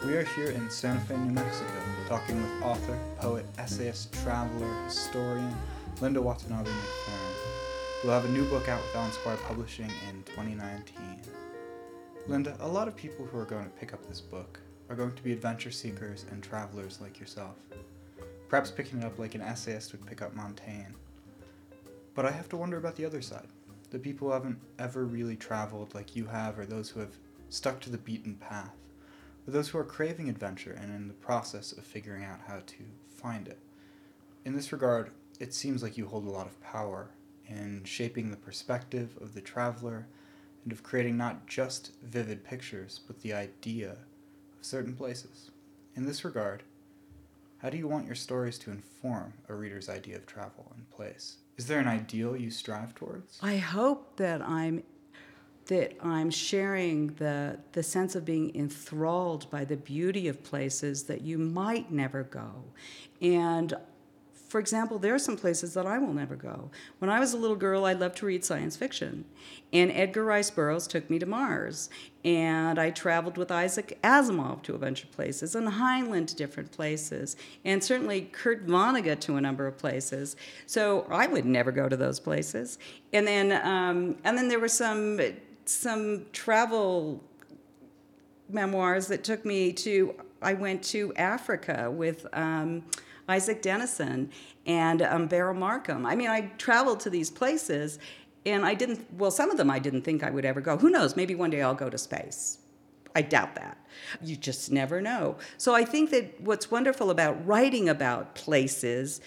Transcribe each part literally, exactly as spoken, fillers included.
We are here in Santa Fe, New Mexico, talking with author, poet, essayist, traveler, historian, Linda Watanabe McFerrin. We'll have a new book out with Allen Squire Publishing in twenty nineteen. Linda, a lot of people who are going to pick up this book are going to be adventure seekers and travelers like yourself. Perhaps picking it up like an essayist would pick up Montaigne. But I have to wonder about the other side. The people who haven't ever really traveled like you have, or those who have stuck to the beaten path. For those who are craving adventure and in the process of figuring out how to find it. In this regard, it seems like you hold a lot of power in shaping the perspective of the traveler and of creating not just vivid pictures, but the idea of certain places. In this regard, how do you want your stories to inform a reader's idea of travel and place? Is there an ideal you strive towards? I hope that I'm that I'm sharing the the sense of being enthralled by the beauty of places that you might never go. And for example, there are some places that I will never go. When I was a little girl, I loved to read science fiction. And Edgar Rice Burroughs took me to Mars. And I traveled with Isaac Asimov to a bunch of places, and Heinlein to different places, and certainly Kurt Vonnegut to a number of places. So I would never go to those places. And then, um, and then there were some some travel memoirs that took me to. I went to Africa with um, Isaac Dennison and um, Beryl Markham. I mean, I traveled to these places. And I didn't, well, some of them I didn't think I would ever go. Who knows? Maybe one day I'll go to space. I doubt that. You just never know. So I think that what's wonderful about writing about places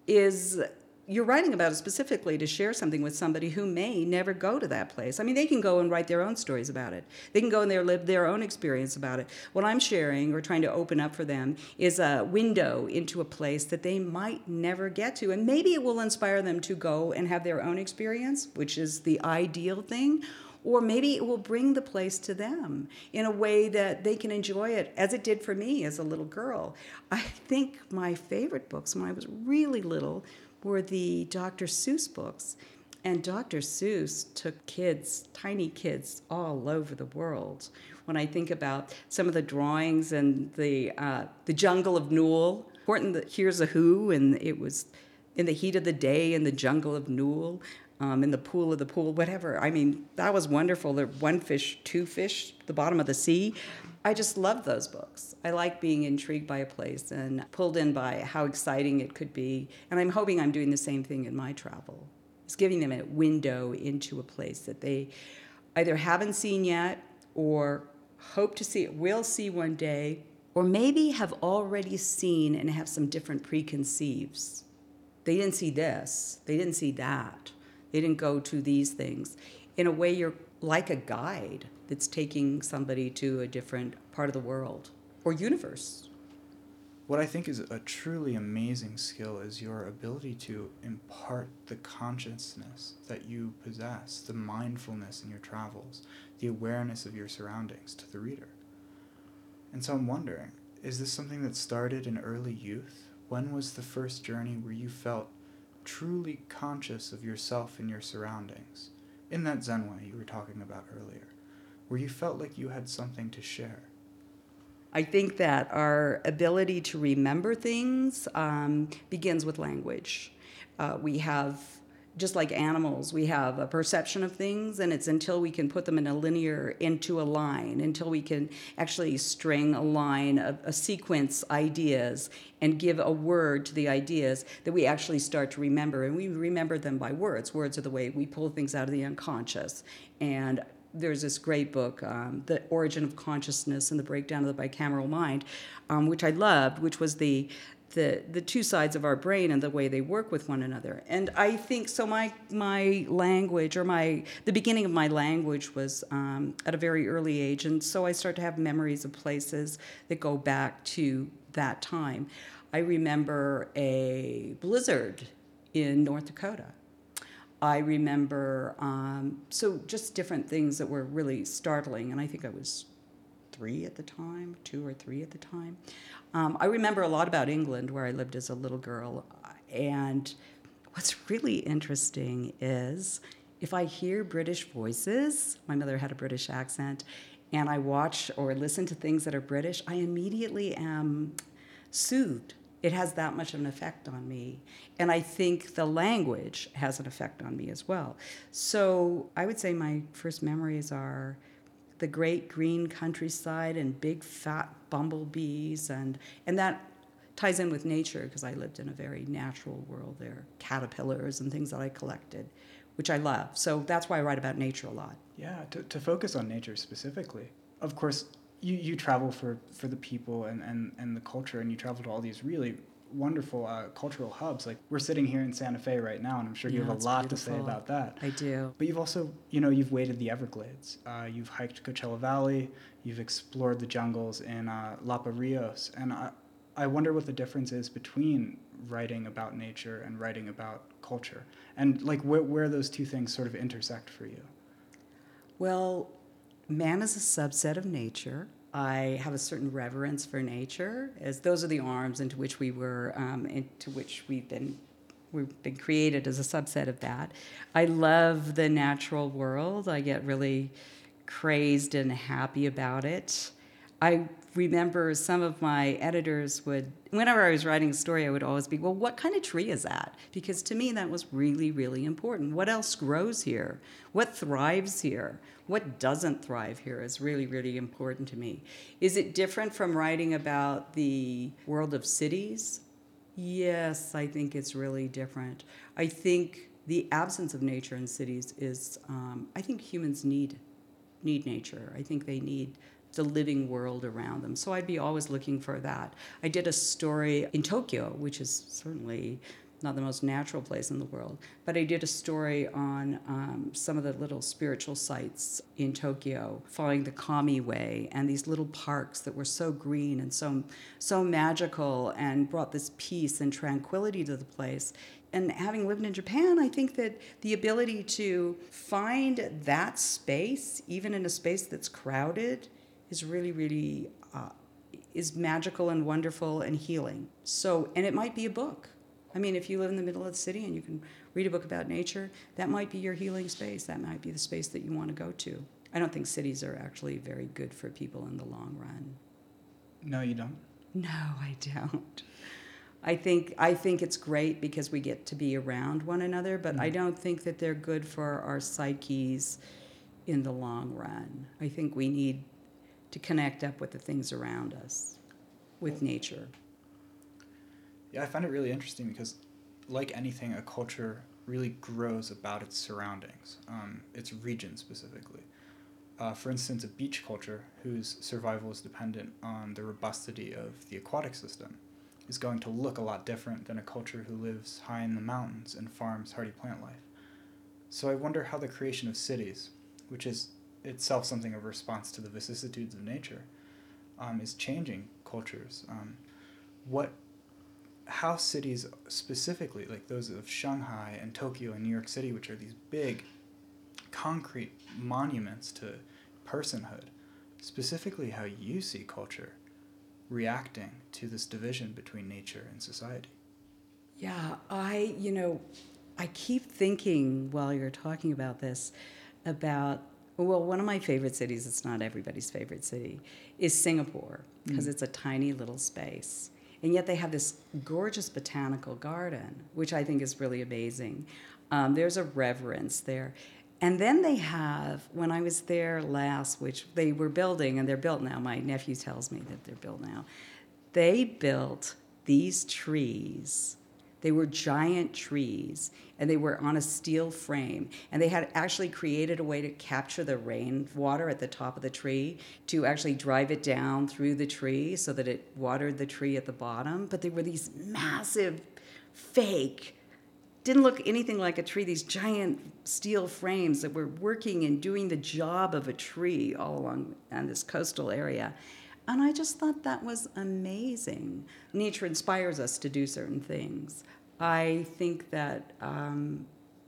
is you're writing about it specifically to share something with somebody who may never go to that place. I mean, they can go and write their own stories about it. They can go and there live their own experience about it. What I'm sharing or trying to open up for them is a window into a place that they might never get to. And maybe it will inspire them to go and have their own experience, which is the ideal thing. Or maybe it will bring the place to them in a way that they can enjoy it, as it did for me as a little girl. I think my favorite books when I was really little were the Doctor Seuss books. And Doctor Seuss took kids, tiny kids, all over the world. When I think about some of the drawings and the uh, the Jungle of Newell, important that here's a who, and it was in the heat of the day in the Jungle of Newell, um, in the pool of the pool, whatever. I mean, that was wonderful. The one fish, two fish, the bottom of the sea. I just love those books. I like being intrigued by a place and pulled in by how exciting it could be. And I'm hoping I'm doing the same thing in my travel. It's giving them a window into a place that they either haven't seen yet or hope to see it, will see one day, or maybe have already seen and have some different preconceives. They didn't see this. They didn't see that. They didn't go to these things. In a way, you're like a guide that's taking somebody to a different part of the world or universe. What I think is a truly amazing skill is your ability to impart the consciousness that you possess, the mindfulness in your travels, the awareness of your surroundings to the reader. And so I'm wondering, is this something that started in early youth? When was the first journey where you felt truly conscious of yourself and your surroundings, in that Zen way you were talking about earlier, where you felt like you had something to share? I think that our ability to remember things um, begins with language. Uh, we have, just like animals, we have a perception of things, and it's until we can put them in a linear, into a line, until we can actually string a line, a, a sequence ideas, and give a word to the ideas that we actually start to remember. And we remember them by words. Words are the way we pull things out of the unconscious. And there's this great book, um, The Origin of Consciousness and the Breakdown of the Bicameral Mind, um, which I loved, which was the, the the two sides of our brain and the way they work with one another. And I think, so my my language, or my the beginning of my language was um, at a very early age, and so I start to have memories of places that go back to that time. I remember a blizzard in North Dakota. I remember, um, so just different things that were really startling, and I think I was three at the time, two or three at the time. Um, I remember a lot about England, where I lived as a little girl, and what's really interesting is if I hear British voices, my mother had a British accent, and I watch or listen to things that are British, I immediately am soothed. It has that much of an effect on me. And I think the language has an effect on me as well. So I would say my first memories are the great green countryside and big fat bumblebees, and, and that ties in with nature because I lived in a very natural world there, caterpillars and things that I collected, which I love. So that's why I write about nature a lot. Yeah, to, to focus on nature specifically. Of course, you, you travel for, for the people and, and, and the culture, and you travel to all these really wonderful uh, cultural hubs. Like, we're sitting here in Santa Fe right now, and I'm sure you Yeah, have a it's lot to say beautiful. about that. I do. But you've also, you know, you've waded the Everglades. Uh, you've hiked Coachella Valley. You've explored the jungles in uh, Lapa Rios. And I, I wonder what the difference is between writing about nature and writing about culture. And, like, where, where those two things sort of intersect for you. Well, man is a subset of nature. I have a certain reverence for nature, as those are the arms into which we were, um, into which we've been, we've been created as a subset of that. I love the natural world. I get really crazed and happy about it. I remember some of my editors would, whenever I was writing a story, I would always be, well, what kind of tree is that? Because to me, that was really, really important. What else grows here? What thrives here? What doesn't thrive here is really, really important to me. Is it different from writing about the world of cities? Yes, I think it's really different. I think the absence of nature in cities is, um, I think humans need need nature. I think they need the living world around them. So I'd be always looking for that. I did a story in Tokyo, which is certainly not the most natural place in the world, but I did a story on um, some of the little spiritual sites in Tokyo, following the Kami Way, and these little parks that were so green and so so magical and brought this peace and tranquility to the place. And having lived in Japan, I think that the ability to find that space, even in a space that's crowded, is really, really uh, is magical and wonderful and healing. So, and it might be a book. I mean, if you live in the middle of the city and you can read a book about nature, that might be your healing space. That might be the space that you want to go to. I don't think cities are actually very good for people in the long run. No, you don't? No, I don't. I think I think it's great because we get to be around one another, but mm. I don't think that they're good for our psyches in the long run. I think we need to connect up with the things around us, with nature. Yeah, I find it really interesting because, like anything, a culture really grows about its surroundings, um, its region specifically. Uh, for instance, a beach culture whose survival is dependent on the robustity of the aquatic system is going to look a lot different than a culture who lives high in the mountains and farms hardy plant life. So I wonder how the creation of cities, which is itself something of a response to the vicissitudes of nature, um, is changing cultures. Um, what, how cities specifically, like those of Shanghai and Tokyo and New York City, which are these big concrete monuments to personhood, specifically how you see culture reacting to this division between nature and society. Yeah, I, you know, I keep thinking while you're talking about this about, well, one of my favorite cities, it's not everybody's favorite city, is Singapore, because mm. it's a tiny little space. And yet they have this gorgeous botanical garden, which I think is really amazing. Um, there's a reverence there. And then they have, when I was there last, which they were building, and they're built now, my nephew tells me that they're built now, they built these trees. They were giant trees, and they were on a steel frame. And they had actually created a way to capture the rainwater at the top of the tree to actually drive it down through the tree so that it watered the tree at the bottom. But they were these massive, fake, didn't look anything like a tree, these giant steel frames that were working and doing the job of a tree all along in this coastal area. And I just thought that was amazing. Nature inspires us to do certain things. I think that um,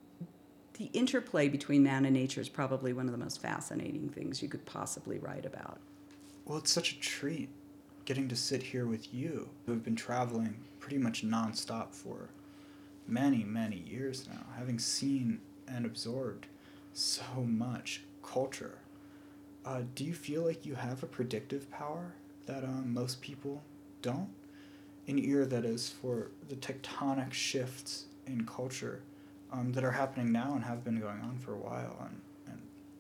the interplay between man and nature is probably one of the most fascinating things you could possibly write about. Well, it's such a treat getting to sit here with you, who have been traveling pretty much nonstop for many, many years now, having seen and absorbed so much culture. Uh, do you feel like you have a predictive power that um, most people don't? An ear that is for the tectonic shifts in culture um, that are happening now and have been going on for a while. And, and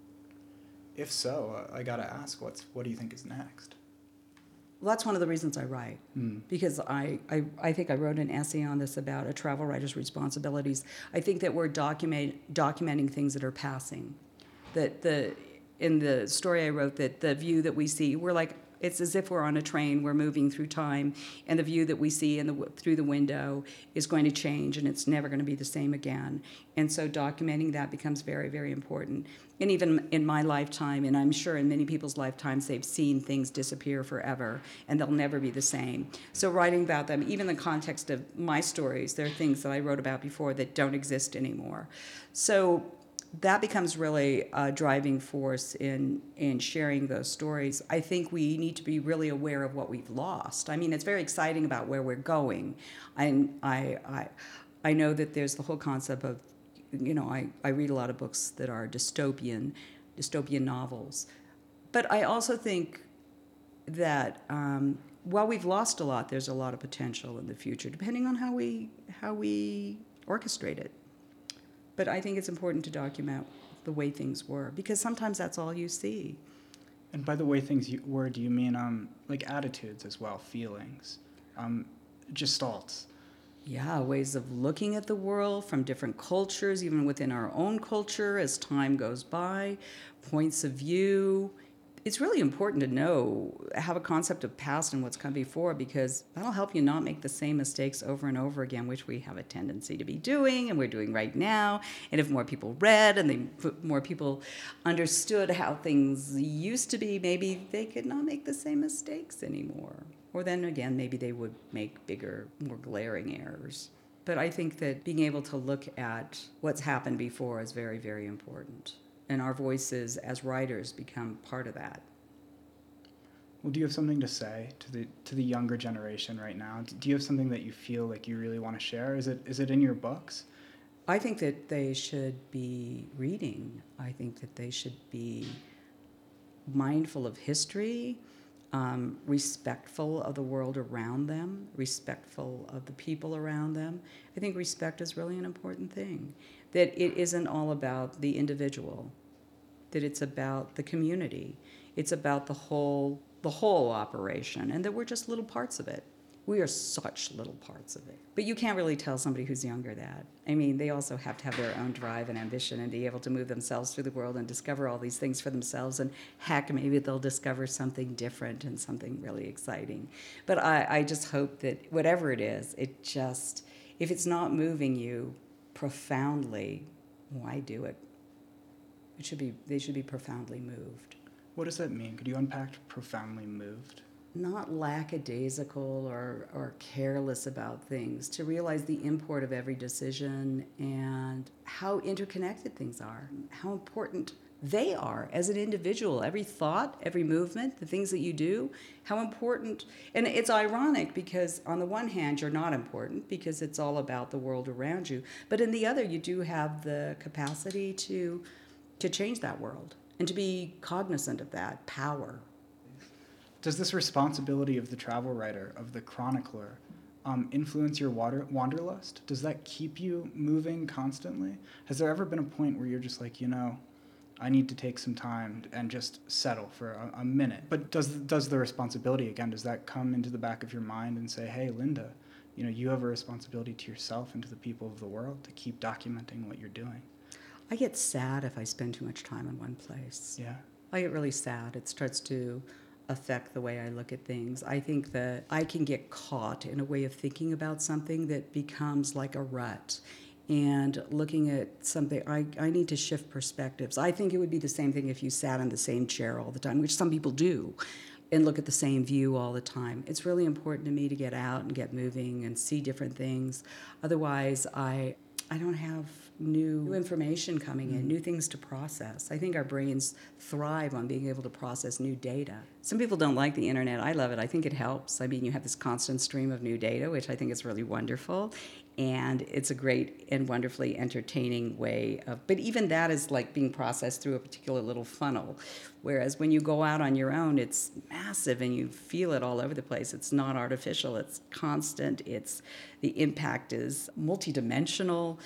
if so, uh, I gotta ask, what's what do you think is next? Well, that's one of the reasons I write, Mm. because I, I, I think I wrote an essay on this about a travel writer's responsibilities. I think that we're document, documenting things that are passing. That the in the story I wrote, that the view that we see, we're like, it's as if we're on a train, we're moving through time, and the view that we see in the, through the window is going to change, and it's never going to be the same again. And so documenting that becomes very, very important. And even in my lifetime, and I'm sure in many people's lifetimes, they've seen things disappear forever, and they'll never be the same. So writing about them, even in the context of my stories, there are things that I wrote about before that don't exist anymore. So that becomes really a driving force in in sharing those stories. I think we need to be really aware of what we've lost. I mean, it's very exciting about where we're going. I I I, I know that there's the whole concept of, you know, I, I read a lot of books that are dystopian, dystopian novels. But I also think that um, while we've lost a lot, there's a lot of potential in the future, depending on how we how we orchestrate it. But I think it's important to document the way things were, because sometimes that's all you see. And by the way things you, were, do you mean um, like attitudes as well, feelings, um, gestalts? Yeah, ways of looking at the world from different cultures, even within our own culture as time goes by, points of view. It's really important to know, have a concept of past and what's come before, because that'll help you not make the same mistakes over and over again, which we have a tendency to be doing, and we're doing right now. And if more people read and they, more people understood how things used to be, maybe they could not make the same mistakes anymore. Or then again, maybe they would make bigger, more glaring errors. But I think that being able to look at what's happened before is very, very important. And our voices as writers become part of that. Well, do you have something to say to the to the younger generation right now? Do you have something that you feel like you really want to share? Is it is it in your books? I think that they should be reading. I think that they should be mindful of history, um, respectful of the world around them, respectful of the people around them. I think respect is really an important thing. That it isn't all about the individual, that it's about the community. It's about the whole the whole operation, and that we're just little parts of it. We are such little parts of it. But you can't really tell somebody who's younger that. I mean, they also have to have their own drive and ambition and be able to move themselves through the world and discover all these things for themselves. And heck, maybe they'll discover something different and something really exciting. But I, I just hope that whatever it is, it just, if it's not moving you profoundly, why do it? It should be, they should be profoundly moved. What does that mean? Could you unpack profoundly moved? Not lackadaisical or, or careless about things, to realize the import of every decision and how interconnected things are, how important they are as an individual. Every thought, every movement, the things that you do, how important. And it's ironic because on the one hand, you're not important because it's all about the world around you. But in the other, you do have the capacity to, to change that world and to be cognizant of that power. Does this responsibility of the travel writer, of the chronicler, um, influence your water, wanderlust? Does that keep you moving constantly? Has there ever been a point where you're just like, you know, I need to take some time and just settle for a, a minute? But does does the responsibility, again, does that come into the back of your mind and say, hey, Linda, you know, you have a responsibility to yourself and to the people of the world to keep documenting what you're doing? I get sad if I spend too much time in one place. Yeah. I get really sad. It starts to affect the way I look at things. I think that I can get caught in a way of thinking about something that becomes like a rut. And looking at something, I, I need to shift perspectives. I think it would be the same thing if you sat in the same chair all the time, which some people do, and look at the same view all the time. It's really important to me to get out and get moving and see different things. Otherwise, I I don't have new information coming in, new things to process. I think our brains thrive on being able to process new data. Some people don't like the internet. I love it. I think it helps. I mean, you have this constant stream of new data, which I think is really wonderful. And it's a great and wonderfully entertaining way of, but even that is like being processed through a particular little funnel. Whereas when you go out on your own, it's massive and you feel it all over the place. It's not artificial, it's constant, it's, the impact is multidimensional.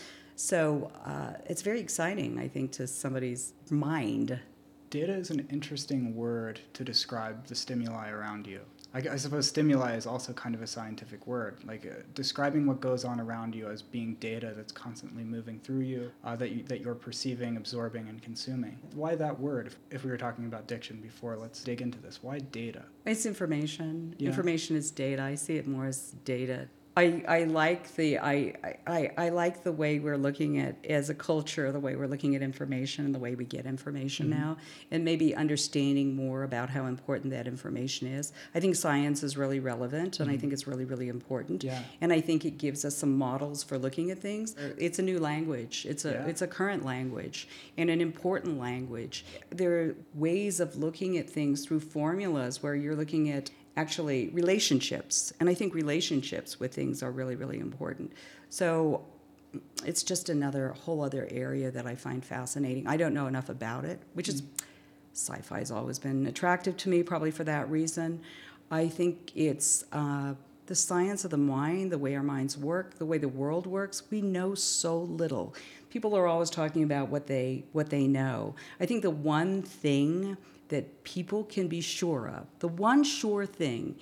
So uh, it's very exciting, I think, to somebody's mind. Data is an interesting word to describe the stimuli around you. I, I suppose stimuli is also kind of a scientific word, like uh, describing what goes on around you as being data that's constantly moving through you, uh, that, you, that you're perceiving, absorbing, and consuming. Why that word? If, if we were talking about diction before, let's dig into this. Why data? It's information. Yeah. Information is data. I see it more as data. I, I like the I, I, I like the way we're looking at, as a culture, the way we're looking at information and the way we get information mm-hmm. now, and maybe understanding more about how important that information is. I think science is really relevant, and mm-hmm. I think it's really, really important. Yeah. And I think it gives us some models for looking at things. It's a new language. It's a yeah. it's a current language and an important language. There are ways of looking at things through formulas where you're looking at actually relationships, and I think relationships with things are really, really important. So it's just another whole other area that I find fascinating. I don't know enough about it, which is sci-fi has always been attractive to me, probably for that reason. I think it's uh, the science of the mind, the way our minds work, the way the world works. We know so little. People are always talking about what they what they know. I think the one thing that people can be sure of, the one sure thing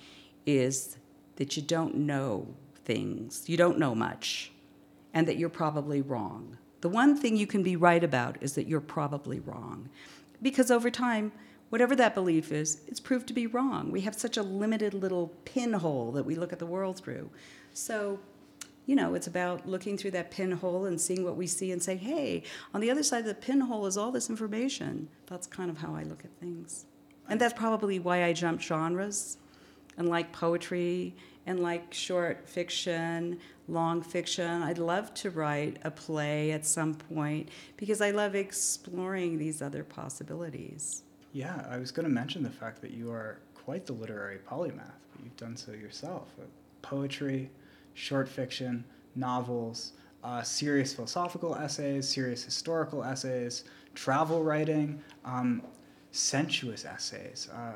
is that you don't know things, you don't know much, and that you're probably wrong. The one thing you can be right about is that you're probably wrong. Because over time, whatever that belief is, it's proved to be wrong. We have such a limited little pinhole that we look at the world through. So, you know, it's about looking through that pinhole and seeing what we see and saying, hey, on the other side of the pinhole is all this information. That's kind of how I look at things. And that's probably why I jump genres and like poetry and like short fiction, long fiction. I'd love to write a play at some point because I love exploring these other possibilities. Yeah, I was going to mention the fact that you are quite the literary polymath, but you've done so yourself. Poetry, short fiction, novels, uh, serious philosophical essays, serious historical essays, travel writing, um, sensuous essays, uh,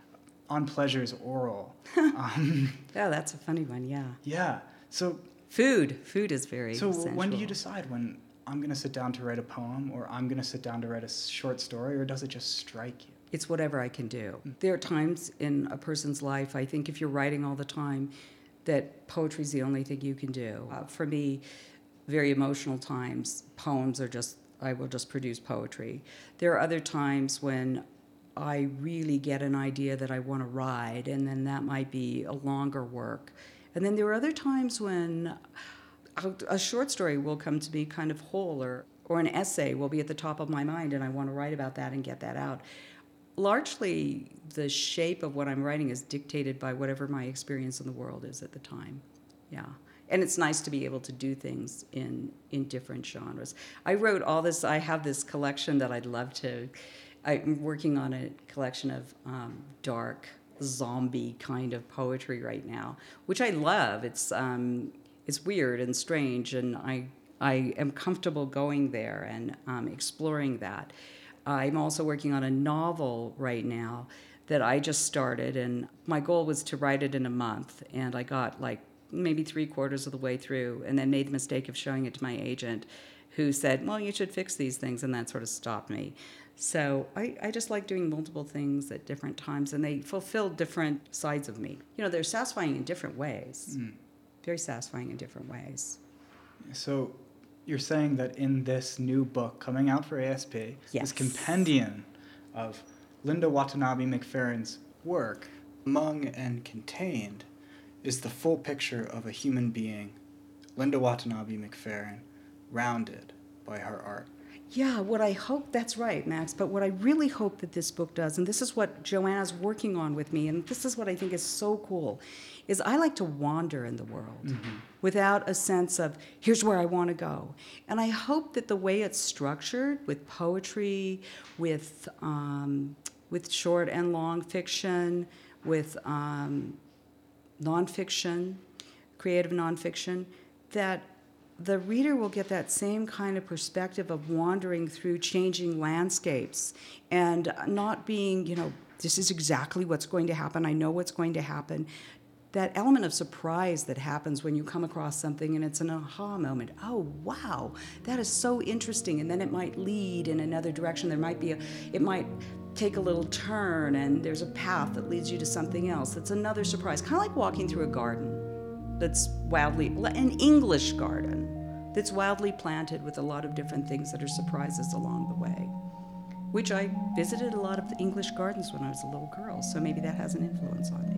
on pleasures oral. um, yeah, that's a funny one, yeah. Yeah. So food. Food is very So sensual. When do you decide when I'm going to sit down to write a poem or I'm going to sit down to write a short story, or does it just strike you? It's whatever I can do. There are times in a person's life, I think if you're writing all the time, that poetry is the only thing you can do. Uh, for me, very emotional times, poems are just, I will just produce poetry. There are other times when I really get an idea that I want to write, and then that might be a longer work. And then there are other times when a, a short story will come to me kind of whole, or, or an essay will be at the top of my mind, and I want to write about that and get that out. Largely, the shape of what I'm writing is dictated by whatever my experience in the world is at the time. Yeah. And it's nice to be able to do things in, in different genres. I wrote all this, I have this collection that I'd love to, I'm working on a collection of um, dark, zombie kind of poetry right now, which I love. It's, um, it's weird and strange, and I, I am comfortable going there and um, exploring that. I'm also working on a novel right now that I just started, and my goal was to write it in a month, and I got like maybe three quarters of the way through, and then made the mistake of showing it to my agent, who said, well, you should fix these things, and that sort of stopped me. So I, I just like doing multiple things at different times, and they fulfill different sides of me. You know, they're satisfying in different ways, mm. very satisfying in different ways. So you're saying that in this new book coming out for A S P, yes. this compendium of Linda Watanabe McFerrin's work, among and contained is the full picture of a human being, Linda Watanabe McFerrin, rounded by her art. Yeah, what I hope, that's right, Max, but what I really hope that this book does, and this is what Joanna's working on with me, and this is what I think is so cool, is I like to wander in the world mm-hmm. without a sense of, here's where I want to go. And I hope that the way it's structured, with poetry, with, um, with short and long fiction, with um, nonfiction, creative nonfiction, that the reader will get that same kind of perspective of wandering through changing landscapes and not being, you know, this is exactly what's going to happen, I know what's going to happen. That element of surprise that happens when you come across something and it's an aha moment. Oh, wow, that is so interesting. And then it might lead in another direction. There might be a, it might take a little turn and there's a path that leads you to something else. It's another surprise, kind of like walking through a garden that's wildly, an English garden that's wildly planted with a lot of different things that are surprises along the way, which I visited a lot of the English gardens when I was a little girl, so maybe that has an influence on me.